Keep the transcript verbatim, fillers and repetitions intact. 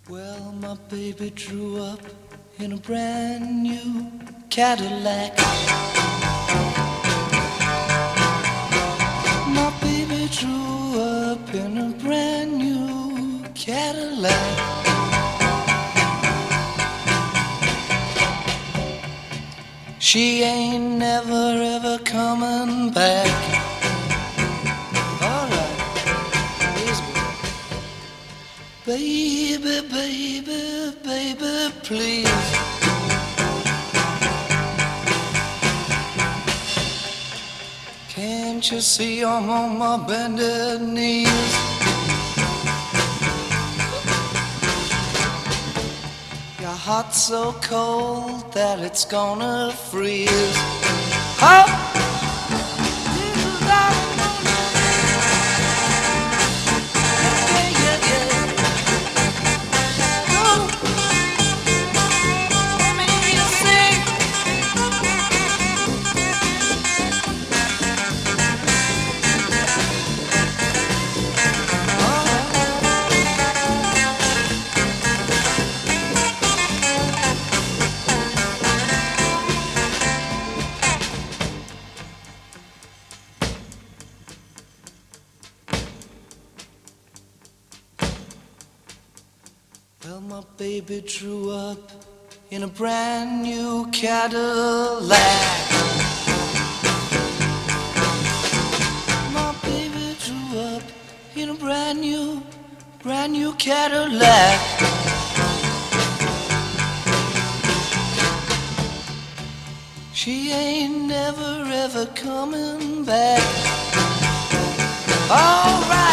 Well, my baby drew up in a brand new Cadillac. My baby drew up in a brand new Cadillac. She ain't never ever coming back. All right, here's me. Baby, baby, baby, please. Can't you see I'm on my bended knees? Your heart's so cold that it's gonna freeze. Oh! Well, my baby drew up in a brand new Cadillac. My baby drew up in a brand new, brand new Cadillac. She ain't never ever coming back. All right.